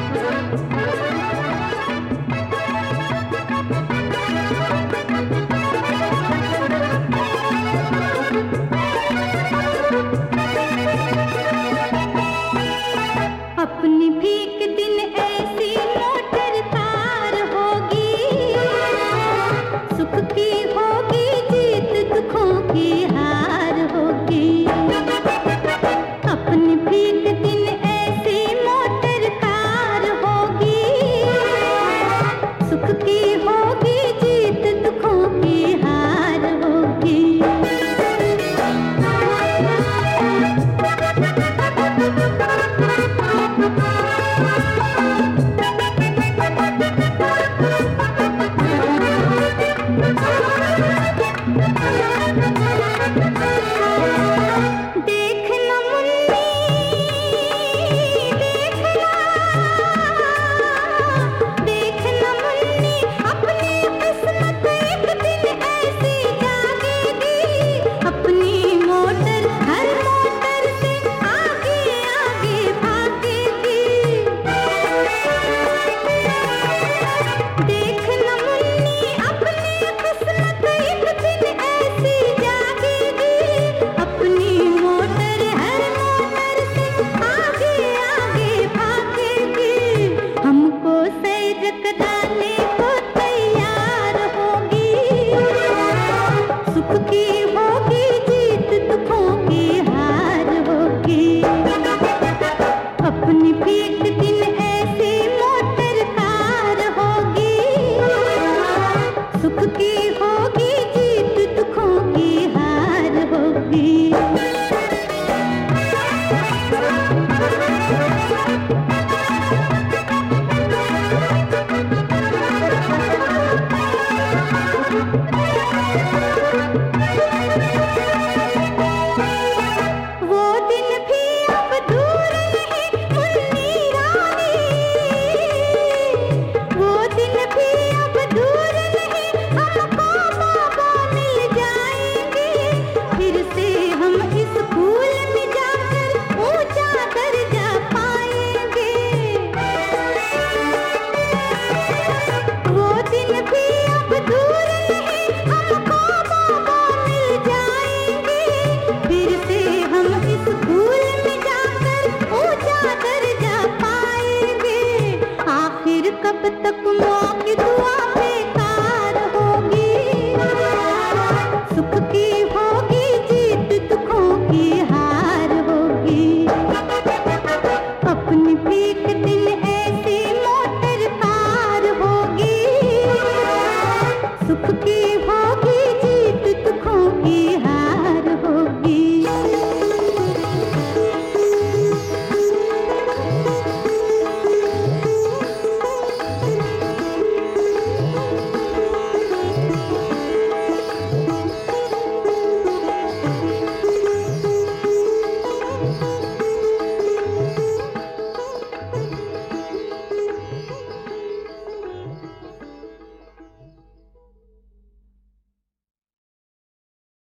अपनी भीख दिन ऐसी मोटर कार होगी, सुख की होगी जीत दुखों की हार होगी। अपनी भीख दिन ऐसी मोटर कार होगी, सुख की होगी जीत दुखों की हार होगी। देखना मुन्नी, देखना मुन्नी, अपनी किस्मत एक दिन ऐसी जागेगी। अपनी मोटर हर मोटर से आगे आगे भागेगी। देखना मुन्नी, अपनी किस्मत एक दिन ऐसी जागेगी। अपनी मोटर हर मोटर से आगे आगे भागेगी। हमको सैर कराने को तैयार होगी, सुख की होगी जीत दुखों की हार होगी। अपनी